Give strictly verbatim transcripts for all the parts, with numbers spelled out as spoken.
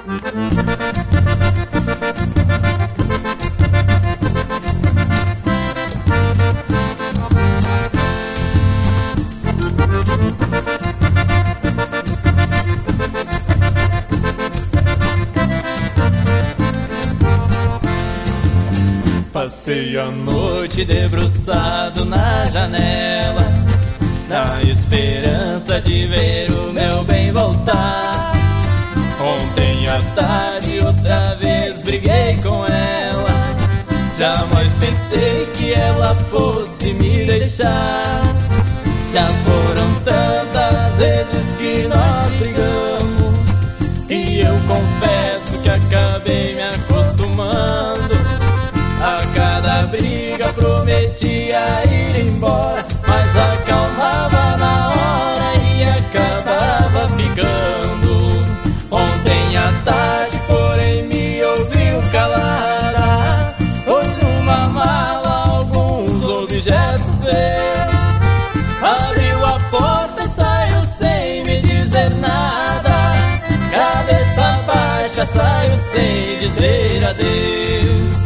Passei a noite debruçado na janela, na esperança de ver o meu bem voltar. Ontem à tarde outra vez briguei com ela, jamais pensei que ela fosse me deixar. Já foram tantas vezes que nós brigamos, e eu confesso que acabei me acostumando. A cada briga prometia ir embora, mas acalmava na hora e acabava ficando. Ontem à tarde, porém, me ouviu calada, pôs numa mala alguns objetos seus, abriu a porta e saiu sem me dizer nada. Cabeça baixa, saiu sem dizer adeus.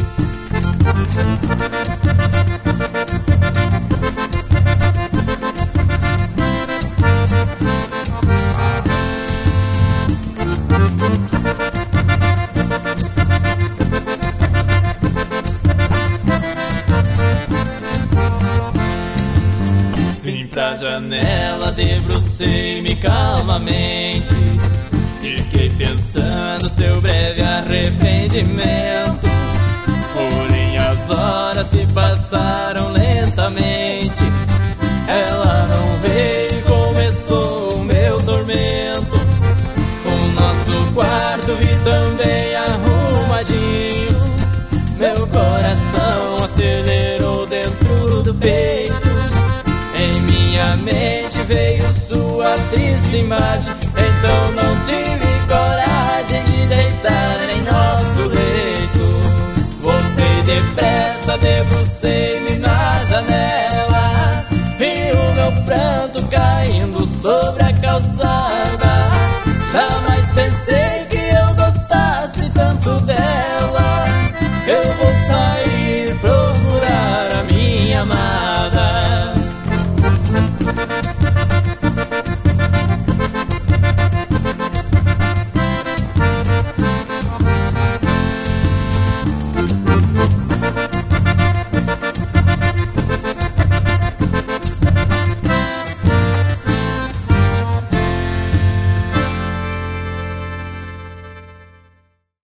Vim pra janela, debrucei-me calmamente, fiquei pensando seu breve arrependimento. Porém as horas se passaram lentamente, ela não veio e começou o meu tormento. O nosso quarto vi também arrumadinho, meu coração acelerou dentro do peito. Em minha mente veio sua triste imagem, então não tive coragem de deitar em nosso leito. Voltei depressa, debrucei-me na janela, vi o meu pranto caindo sobre a calçada. Jamais pensei